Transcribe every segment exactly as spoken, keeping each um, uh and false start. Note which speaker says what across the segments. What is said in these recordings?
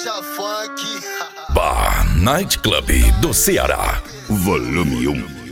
Speaker 1: Caixa Funk.
Speaker 2: Bar Night Club do Ceará, volume um.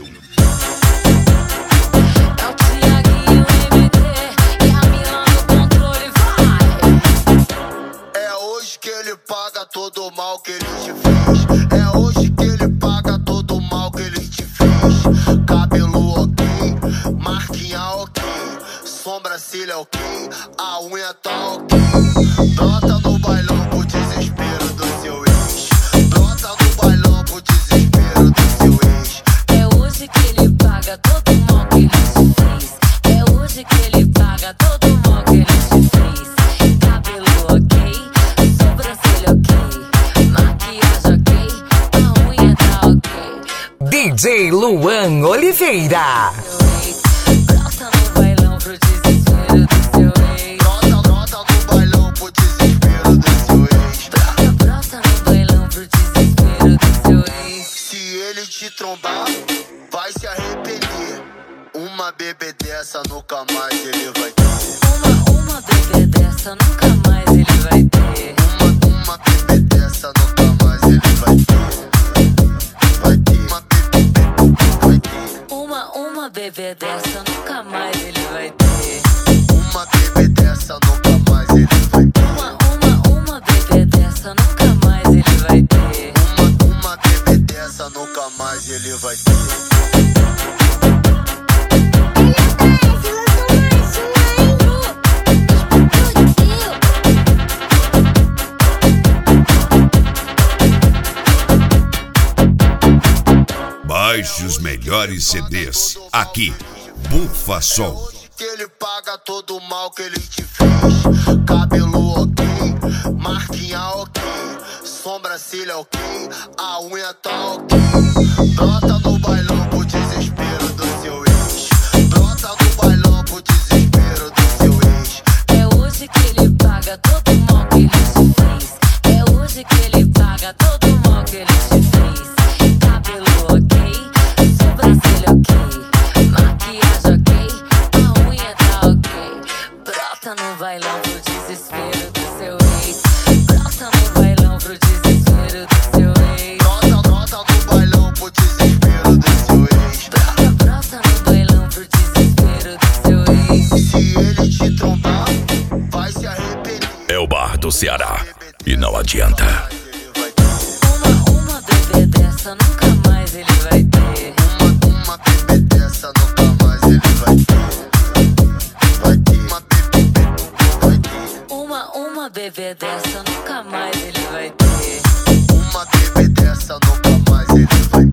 Speaker 1: Paga todo o mal que ele te fez. É hoje que ele paga todo o mal que ele te fez. Cabelo ok, marquinha ok, sobrancelha ok, a unha tá ok. Brota no bailão pro desespero do seu ex. Brota no bailão pro desespero do seu ex.
Speaker 3: É hoje que ele paga todo o mal que ele te fez. É hoje que ele paga todo o mal que ele te fez. Cabelo ok,
Speaker 4: D J Luan Oliveira.
Speaker 3: Brota no bailão pro desespero do seu ex.
Speaker 1: Brota, brota no bailão pro desespero do seu ex.
Speaker 3: Brota, brota no bailão pro desespero do seu ex.
Speaker 1: Se ele te trombar, vai se arrepender. Uma bebê dessa nunca mais ele vai ter.
Speaker 3: Uma, uma bebê dessa nunca mais ele vai ter.
Speaker 1: Uma, uma bebê dessa nunca mais ele vai ter. Vai ter uma bebê, vai ter.
Speaker 3: Uma, uma bebê dessa nunca mais ele vai ter.
Speaker 1: Uma bebê dessa nunca mais ele vai ter.
Speaker 3: Uma, uma, uma bebê dessa nunca mais ele vai ter.
Speaker 1: Uma, uma bebê dessa nunca mais ele vai ter.
Speaker 2: Baixe os melhores C Ds aqui, Bufa Som.
Speaker 1: Que ele paga todo o mal que ele te fez. Cabelo ok, marquinha ok, sobrancelha ok, a unha tá ok. Brota no bailão pro desespero do seu ex. Brota no bailão pro desespero do seu ex.
Speaker 3: É hoje que ele paga todo o mal que ele te fez. É hoje que ele paga todo o mal que ele te fez. Cabelo ok, sobrancelha ok, maquiagem ok, a unha tá ok. Brota no bailão pro desespero do seu ex. Brota no bailão pro desespero do seu ex.
Speaker 1: Brota, brota no bailão pro desespero do seu ex.
Speaker 3: Brota, brota no bailão pro desespero do seu ex.
Speaker 1: Se ele te trombar, vai se arrepender.
Speaker 2: É o Bar do Ceará e não adianta.
Speaker 3: Uma, uma bebê dessa nunca mais ele vai ter.
Speaker 1: Uma, uma bebê dessa nunca mais ele vai ter. Vai ter uma bebê, vai ter.
Speaker 3: Uma, uma bebê dessa nunca mais ele vai ter.
Speaker 1: Uma bebê dessa nunca mais ele vai ter.